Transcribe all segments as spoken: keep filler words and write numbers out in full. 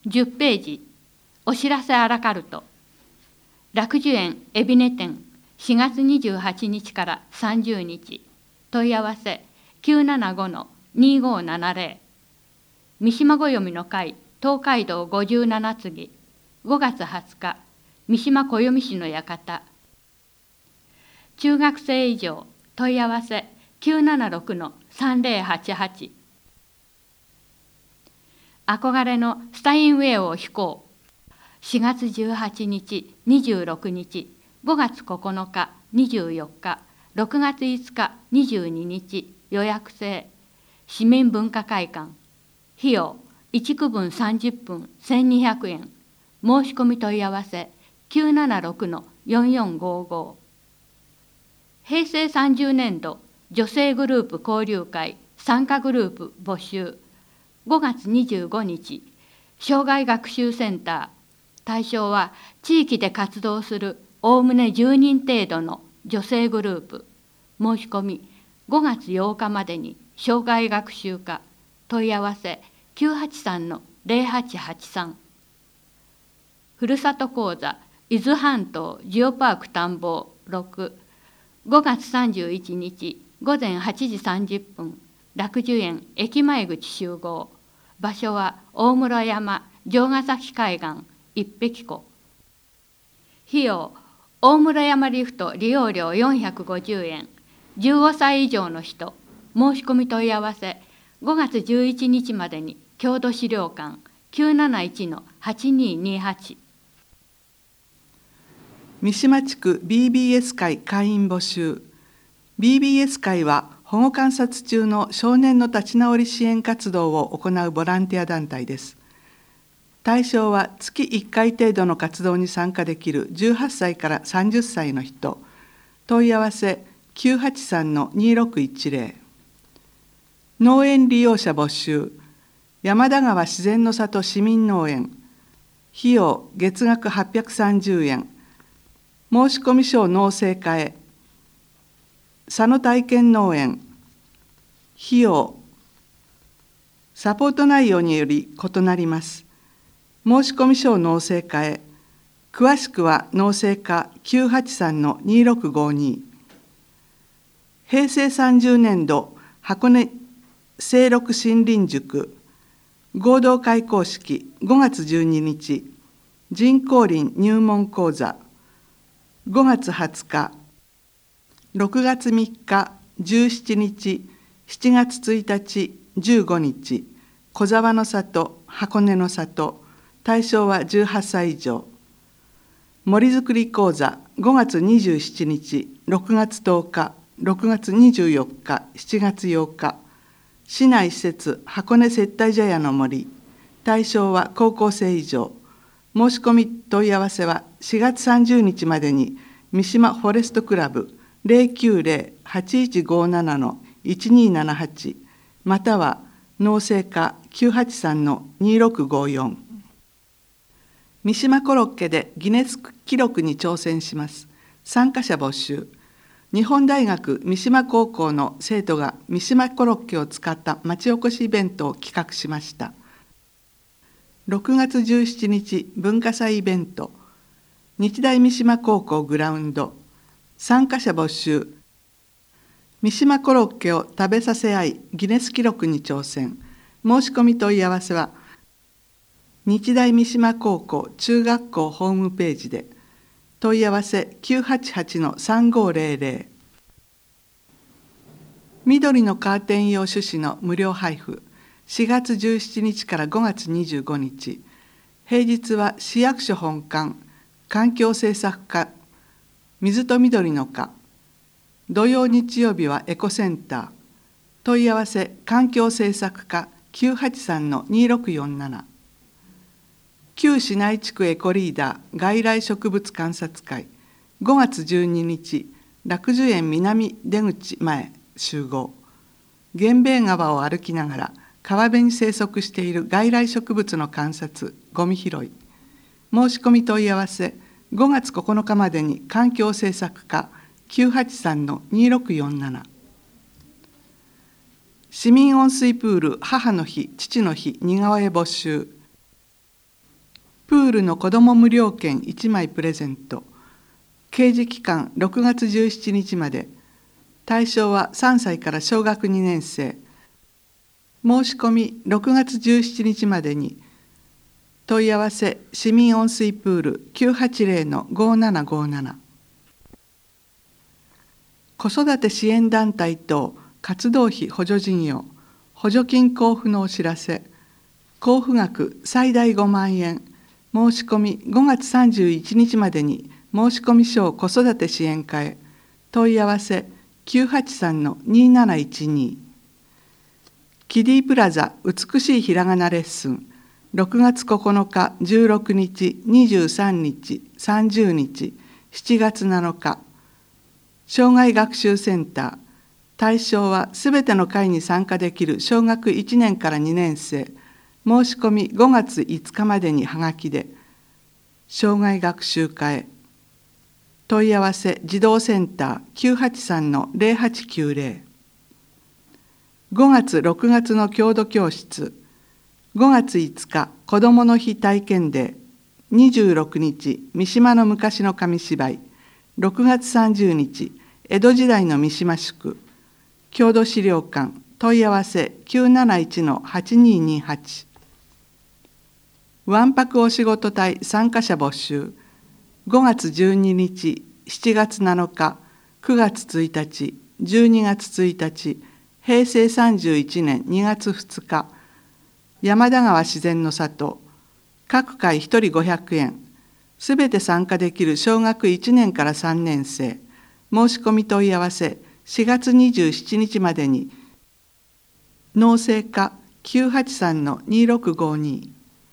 じゅっページ、お知らせアラカルト。楽寿園海老根店、しがつにじゅうはちにちからさんじゅうにち、問い合わせ きゅうななごのにごななぜろ。三島暦の会東海道ごじゅうなな次、ごがつはつか、三島暦師の館。中学生以上、問い合わせ きゅうななろくのさんぜろはちはち。憧れのスタインウェイを飛行。しがつじゅうはちにち、にじゅうろくにち、ごがつここのか、にじゅうよっか、ろくがついつか、にじゅうににち、予約制。市民文化会館。費用、いちくぶんさんじゅっぷん、せんにひゃくえん。申し込み問い合わせ、きゅうななろくのよんよんごご。平成さんじゅうねんど、女性グループ交流会参加グループ募集。ごがつにじゅうごにち、障害学習センター。対象は地域で活動するおおむねじゅうにん程度の女性グループ。申し込みごがつようかまでに障害学習課。問い合わせきゅうはちさんのぜろはちはちさん。ふるさと講座伊豆半島ジオパーク探訪ろく。ごがつさんじゅういちにちごぜんはちじさんじゅっぷん、楽寿園駅前口集合。場所は大室山城ヶ崎海岸一碧湖。費用、大室山リフト利用料よんひゃくごじゅうえん。じゅうごさい以上の人。申し込み問い合わせごがつじゅういちにちまでに郷土資料館 きゅうなないちのはちにーにーはち。 三島地区 ビービーエス 会会員募集。 ビービーエス 会は保護観察中の少年の立ち直り支援活動を行うボランティア団体です。対象は月いっかい程度の活動に参加できるじゅうはっさいからさんじゅっさいの人。問い合わせきゅうはちさんのにろくいちぜろ。農園利用者募集。山田川自然の里市民農園。費用月額はっぴゃくさんじゅうえん。申込書を農政課へ。佐野体験農園。費用サポート内容により異なります。申込書を農政課へ。詳しくは農政課きゅうはちさんのにろくごに。平成さんじゅうねんど箱根清六森林塾合同開講式ごがつじゅうににち、人工林入門講座。ごがつはつか、ろくがつみっか、じゅうしちにち、しちがつついたち、じゅうごにち、小沢の里、箱根の里。対象はじゅうはっさい以上。森づくり講座ごがつにじゅうしちにち、ろくがつとおか、ろくがつにじゅうよっか、しちがつようか。市内施設箱根接待茶屋の森。対象は高校生以上。申し込み問い合わせはしがつさんじゅうにちまでに三島フォレストクラブ ぜろきゅうぜろ はちいちごななのいちにーななはち または農政課きゅうはちさんのにろくごよん。三島コロッケでギネス記録に挑戦します。参加者募集。日本大学三島高校の生徒が三島コロッケを使った町おこしイベントを企画しました。ろくがつじゅうしちにち文化祭イベント。日大三島高校グラウンド。参加者募集。三島コロッケを食べさせ合いギネス記録に挑戦。申し込み問い合わせは日大三島高校中学校ホームページで。問い合わせきゅうはちはちのさんごぜろぜろ。緑のカーテン用種子の無料配布。しがつじゅうしちにちからごがつにじゅうごにち。平日は市役所本館、環境政策課、水と緑の課。土曜日曜日はエコセンター。問い合わせ環境政策課きゅうはちさんのにろくよんなな。旧市内地区エコリーダー外来植物観察会。ごがつじゅうににち、楽寿園南出口前集合。源兵衛川を歩きながら川辺に生息している外来植物の観察、ゴミ拾い。申し込み問い合わせごがつここのかまでに環境政策課きゅうはちさんのにろくよんなな。市民温水プール母の日父の日似顔絵募集。 ールの子ども無料券いちまいプレゼント。掲示期間ろくがつじゅうしちにちまで。対象はさんさいから小学にねん生。申し込みろくがつじゅうしちにちまでに。問い合わせ市民温水プール きゅうはちゼロ ごななごなな。子育て支援団体等活動費補助事業補助金交付のお知らせ。交付額最大ごまんえん。申し込みごがつさんじゅういちにちまでに申し込み書を子育て支援課へ。問い合わせ きゅうはちさんのになないちに。キディプラザ美しいひらがなレッスンろくがつここのか、じゅうろくにち、にじゅうさんにち、さんじゅうにち、しちがつなのか。障害学習センター。対象はすべての会に参加できる小学いちねんからにねん生。申し込みごがついつかまでにはがきで。障害学習課へ。問い合わせ児童センター きゅうはちさんのゼロはちきゅうゼロ。ごがつろくがつの郷土教室。ごがついつか子どもの日体験デー。にじゅうろくにち三島の昔の紙芝居。ろくがつさんじゅうにち江戸時代の三島宿。郷土資料館。問い合わせ きゅうなないちのはちににはち。わんぱくお仕事隊参加者募集。ごがつじゅうににち、しちがつなのか、くがつついたち、じゅうにがつついたち、へいせいさんじゅういちねんにがつふつか、山田川自然の里。各回ひとりごひゃくえん。すべて参加できる小学いちねんからさんねん生。申し込み問い合わせしがつにじゅうしちにちまでに。農政課 きゅうはちさんのにろくごに。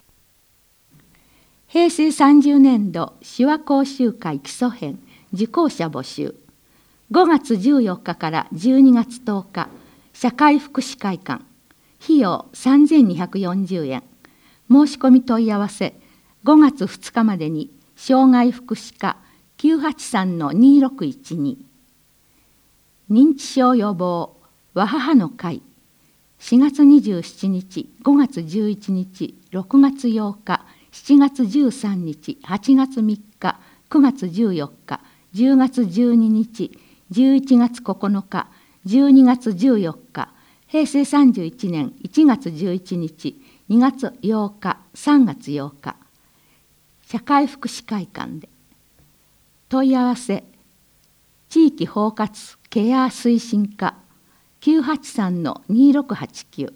へいせいさんじゅうねんど手話講習会基礎編受講者募集。ごがつじゅうよっかからじゅうにがつとおか、社会福祉会館。費用さんぜんにひゃくよんじゅうえん。申し込み問い合わせごがつふつかまでに障害福祉課 きゅうはちさんのにろくいちに。認知症予防わははの会。しがつにじゅうしちにち、ごがつじゅういちにち、ろくがつようか、しちがつじゅうさんにち、はちがつみっか、くがつじゅうよっか、じゅうがつじゅうににち、じゅういちがつここのか、じゅうにがつじゅうよっか、へいせいさんじゅういちねんいちがつじゅういちにち、にがつようか、さんがつようか、社会福祉会館で。問い合わせ地域包括ケア推進課 きゅうはちさんのにろくはちきゅう。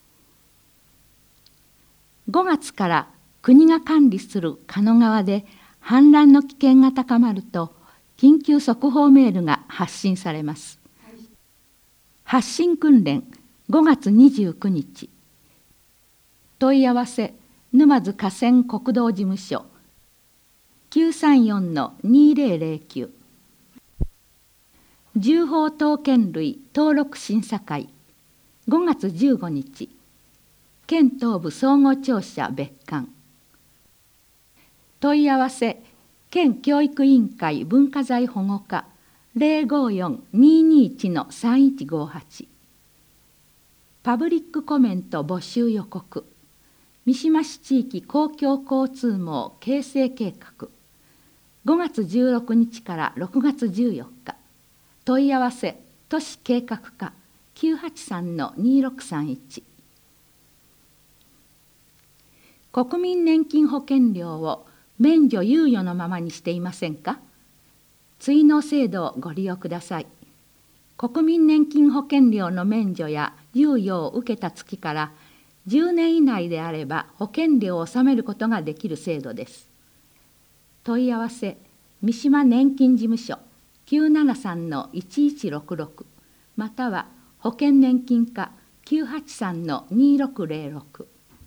ごがつから国が管理する鹿野川で氾濫の危険が高まると緊急速報メールが発信されます。発信訓練ごがつにじゅうくにち。問い合わせ沼津河川国道事務所 きゅうさんよんのにぜろぜろきゅう。銃砲刀剣類登録審査会ごがつじゅうごにち。県東部総合庁舎別館。問い合わせ県教育委員会文化財保護課 ゼロごよんににいちのさんいちごはち。パブリックコメント募集予告。三島市地域公共交通網形成計画。ごがつじゅうろくにちからろくがつじゅうよっか。問い合わせ都市計画課 きゅうはちさんのにろくさんいち。国民年金保険料を免除猶予のままにしていませんか？追納制度をご利用ください。国民年金保険料の免除や猶予を受けた月からじゅうねん以内であれば保険料を納めることができる制度です。問い合わせ三島年金事務所 きゅうななさんのいちいちろくろく または保険年金課 きゅうはちさんのにろくぜろろく。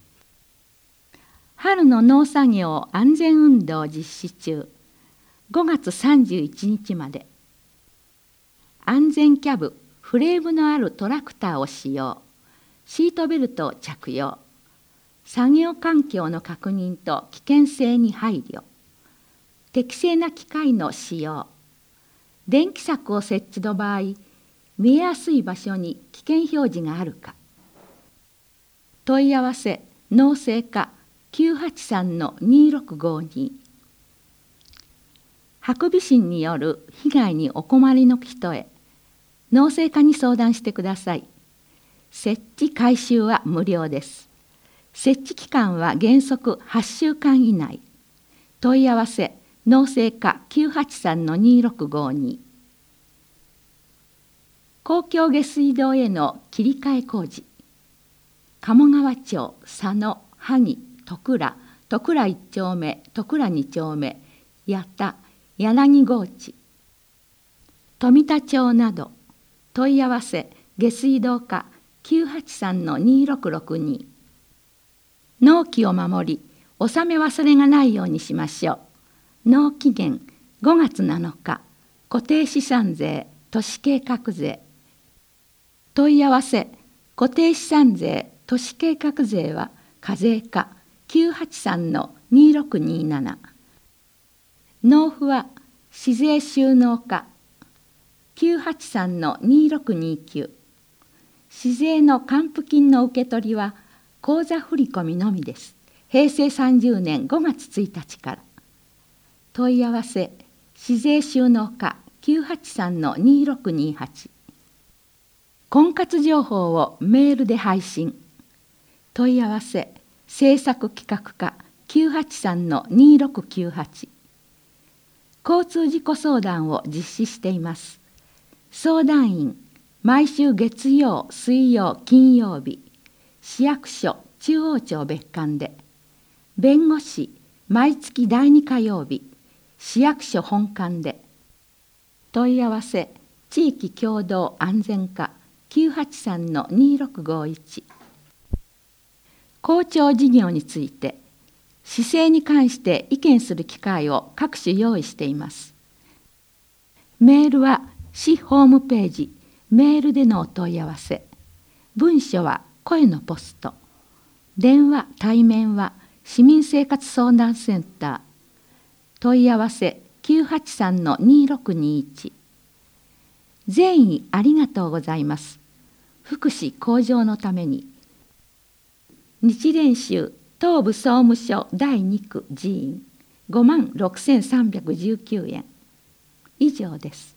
春の農作業安全運動実施中。ごがつさんじゅういちにちまで。安全キャブフレームのあるトラクターを使用。シートベルトを着用。作業環境の確認と危険性に配慮。適正な機械の使用。電気柵を設置の場合、見えやすい場所に危険表示があるか。問い合わせ農政課きゅうはちさんのにろくごに。ハクビシンによる被害にお困りの人へ、農政課に相談してください。設置改修は無料です。設置期間は原則はっしゅうかん以内。問い合わせ農政課 きゅうはちさんのにろくごに。公共下水道への切り替え工事。鴨川町佐野萩戸倉戸倉いっちょうめ戸倉にちょうめ八田柳河内富田町など。問い合わせ下水道課 きゅうはちさんのにろくろくに。納期を守り納め忘れがないようにしましょう。納期限ごがつなのか。固定資産税都市計画税。問い合わせ固定資産税都市計画税は課税課 きゅうはちさんのにろくになな。納付は市税収納課 きゅうはちさんのにろくにきゅう。市税の還付金の受け取りは口座振込のみです。へいせいさんじゅうねんごがつついたちから。問い合わせ市税収納課 きゅうはちさんのにろくにはち。婚活情報をメールで配信。問い合わせ制作企画課 きゅうはちさんのにろくきゅうはち。交通事故相談を実施しています。相談員毎週月曜水曜金曜日市役所中央庁別館で。弁護士毎月だいに火曜日市役所本館で。問い合わせ地域共同安全課 きゅうはちさんのにろくごいち。公聴事業について市政に関して意見する機会を各種用意しています。メールは市ホームページメールでのお問い合わせ。文書は声のポスト。電話対面は市民生活相談センター。問い合わせきゅうはちさんのにろくにいち。善意ありがとうございます。福祉向上のために。日蓮宗東部総務所だいにく寺院ごまんろくせんさんびゃくじゅうきゅうえん。以上です。